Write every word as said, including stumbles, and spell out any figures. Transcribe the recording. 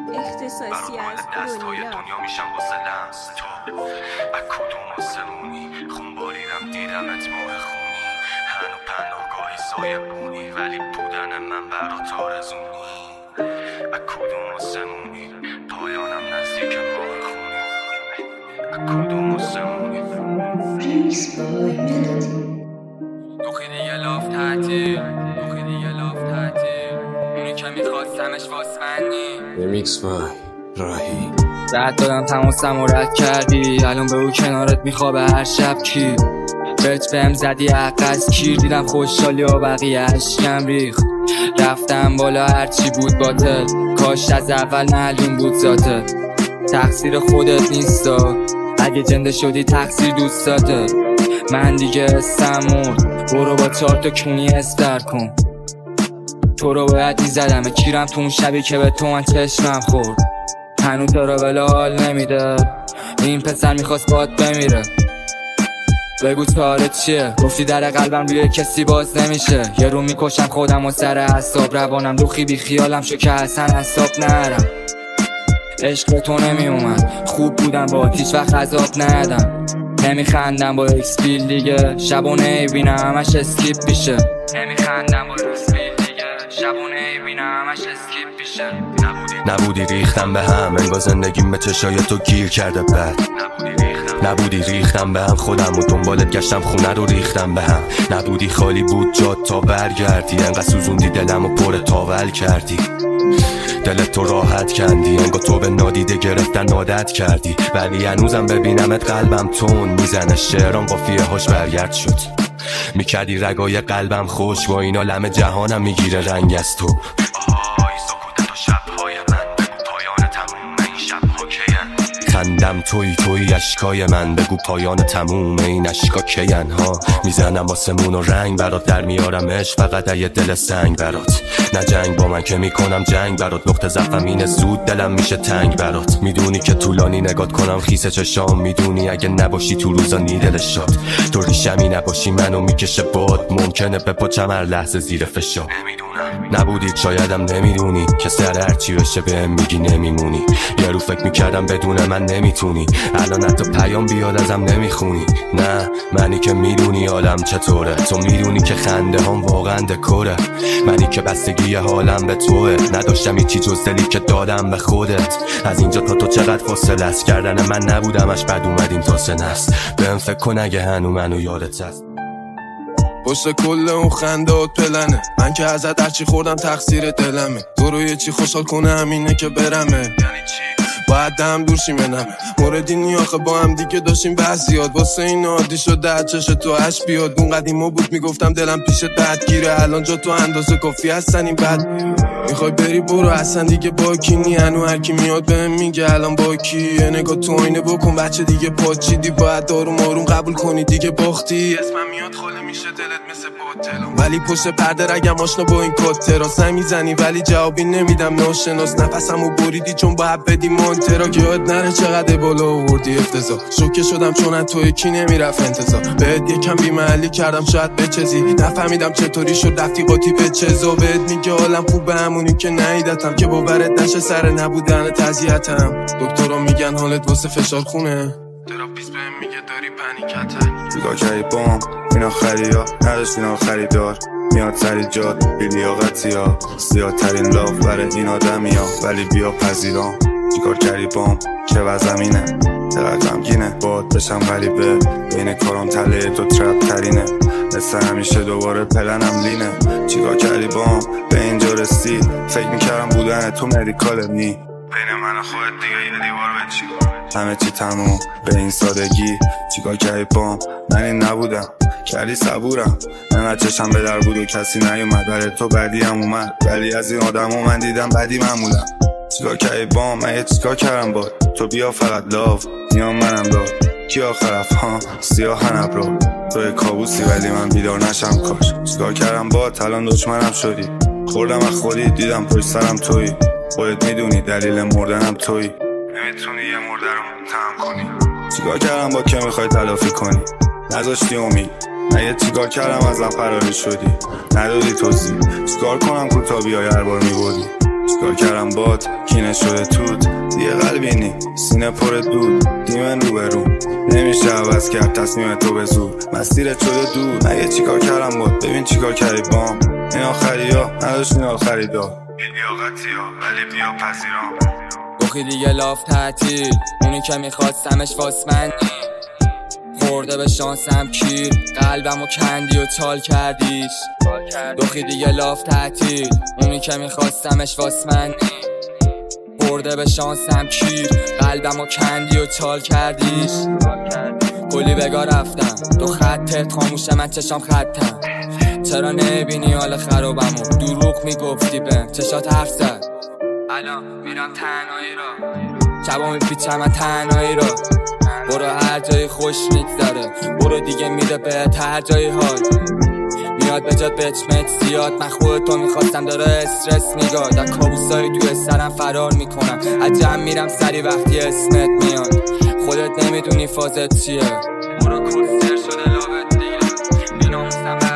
اختصاصی از دنیا دنیا میشم واسه لمس تو از کدوم آسمونی خون باریدم دیدمت ماه خونی هنو پناهگاهی سایه بونی ولی بودن من برات آرزونی از کدوم آسمونی پایانم نزدیک ماه خونی از کدوم آسمونی دوخی دیگه لاف تعطیل دوخی دیگه لاف تعطیل اونی که میخواستمش واسمنی ریمیکس وای راهی رد دادم تماسم و رد کردی الان به او کنارت میخوابه هر شب کی بهت بهم زدی حق از کیر دیدم خوشحالی و بقیه اشکم ریخت رفتم بالا هرچی بود باطل کاش از اول معلوم بود ذاته تقصیر خودت نیستا اگه جنده شدی تقصیر دوستاته من دیگه استم مرد برو با چهار تا کونی استر کن تو رو باید میزدم کیرم تو اون شبی که به تو من چشمم خورد هنو تو رو بلا حال نمیده این پسر میخواست باد بمیره بگو چاره چیه گفتی در قلبم روی کسی باز نمیشه یه رو میکشم خودم و سر حساب روانم دوخی بی خیالم شو که حسن حساب نرم عشق تو نمی اومد خوب بودم با هیچ وقت عذاب ندم نمیخندم با اکسپیل دیگه شبونه بینم همش اسکیپ میشه نمیخندم با اکسپیل دیگه شبونه بینم همش اسکیپ میشه نبودی ریختم به هم انگار زندگیم به چشای تو گیر کرده بد نبودی ریختم به هم خودم و دنبالت گشتم خونه رو ریختم به هم نبودی خالی بود جات تا برگردی انقدر سوزوندی دلم و پر تاول کردی دلت تو راحت کندی انگار تو به نادیده گرفتن عادت کردی ولی هنوزم ببینمت قلبم تون میزنه شعرام قافیه هاش برگرد شد میکردی رگای قلبم خوش با اینا لم جهانم میگیره رنگ از تو خندم توی توی اشکای من بگو پایان تموم این اشکا کین ها میزنم آسمون و رنگ برات در میارم عشق فقط یه دل سنگ برات نه جنگ با من که میکنم جنگ برات نقطه ضعفم اینه زود دلم میشه تنگ برات میدونی که طولانی نگات کنم خیسه چشام میدونی اگه نباشی تو روزا نیدلش شد تو ریشمی نباشی منو میکشه باد ممکنه بپاچم هر لحظه زیر فشار نبودی شایدم نمیدونی که سر هرچی بشه بهم میگی نمیمونی یه رو فکر میکردم بدون من نمیتونی الان حتی پیام بیاد ازم نمیخونی نه منی که میدونی حالم چطوره تو میدونی که خنده هم واقعا دکوره منی که بستگی حالم به توه نداشتم هیچی جز دلی که دادم به خودت از اینجا تا تو چقدر فاصله است کردن من نبودمش بعد اومدیم تا سنست بهم فکر کن اگه هنو منو یادت هست پشت کل اون خندات پلنه من که ازت هرچی خوردم تقصیر دلمه تو رو یه چی خوشحال کنه همینه که برمه یعنی چی؟ باید دم دورشیم نمه موردی نی آخه با هم دیگه داشتیم بحثیات واسه این عادی شد ده چش تو اش بیاد اون قدیما بود میگفتم دلم پیش دد گیره الان جا تو اندازه کافی هستن این بد میخوای بری برو اصلا دیگه با کی نی هنو هرکی میاد بهم میگه الان با کی یه نگاه تو آینه بکن بچه دیگه پاچیدی باید داروم آروم قبول کنی دیگه باختی اسمم میاد خاله میشه دلت مثل باطلم ولی پشت پرده رگم آشنا با این کاترا سعی میزنی ولی جوابی نمیدم ناشناس نفسمو بریدی چون باید بدی مونترا که یاد نره چقدر بالا آوردی افتضاح شوکه شدم چون از تو یکی نمیرفت انتظار بهت یکم بی‌محلی کردم شاید بچزی نفهمیدم چطوری شد رفتی قاطی به چزا بهت میگه حالم خوبه همونی که نیدتم که باورت نشه سر نبودن تضییعتم دکترها میگن حالت واسه فشار خونه تراپیست بهم میگه داری پنیکتم چیکار کردی بام اینا خریا نداشت اینا خریدار میاد سری جاد بیلیاقتی ها زیادترین لاف برای این آدمی ها ولی بیا پذیرام چیکار کردی بام چه وزمینه چقدر غمگینه باد بشم غریبه بین کارام تله تو ترپ ترینه مثل همیشه دوباره پلنم لینه چیکار کردی بام به اینجا رسی فکر میکردم بودن تو مدیکال نی بین من و خودت دیگه یه دیوار بچی همه چی تموم به این سادگی چیکار کردی بام من این نبودم کردی صبورم من چشم به در بود و کسی نیومد برای تو بعدی هم اومد ولی از این آدم ها من دیدم بعدی معمولم چیکار کردی بام من یه چیکار کردم با تو بیا فقط لاف نیام منم داد کی آخرف ها سیاه هنب رو توی کابوسی ولی من بیدار نشم کاش چیکار کردم با الان دشمنم شدی خوردم از خودی دیدم پشت سرم توی خودت میدونی دلیل مردنم توی نمیتونی یه مرده رو تهم کنی چیکار کردم با که میخوای تلافی کنی نذاشتی امید نه یه چیکار کردم ازم فراری شدی ندادی توضیح چیکار کنم کوتا بیای هر بار میبودی چیکار کردم بات کینه شده توت دیگه قلبی نی سینه پر دود دیمن رو برو نمیشه عوض کرد تصمیم تو به زور مسیرت شده دور مگه چیکار کردم بود ببین چیکار کردی بام این آخری ها نداشتین آخری دار بیلیاقتی ها ولی بیا پذیرام بخی دیگه لاف تعطیل اونی که میخواستمش واسمنی خورده به شانسم کیر قلبمو کندی و چال کردیش بخی دیگه لاف تعطیل اونی که میخواستمش واسمنی خورده به شانسم کیر قلبمو کندی و چال کردیش کلی بگاه رفتم تو خطت خاموشه من چشام خطم چرا نبینی حال خرابمو دروغ میگفتی بهم چشات حرف زد الان میرم تنهایی را شبا میپیچم من تنهایی را برو هر جایی خوش میگذره برو دیگه میده بهت هر جایی حال میاد به جات بچمت زیاد من خودتو میخواستم داره استرس میگاد در کابوسایی توی سرم فرار میکنم عجب میرم سری وقتی اسمت میاد خودت نمیدونی فازت چیه برو کسر شده لابت دیگه بیناموسم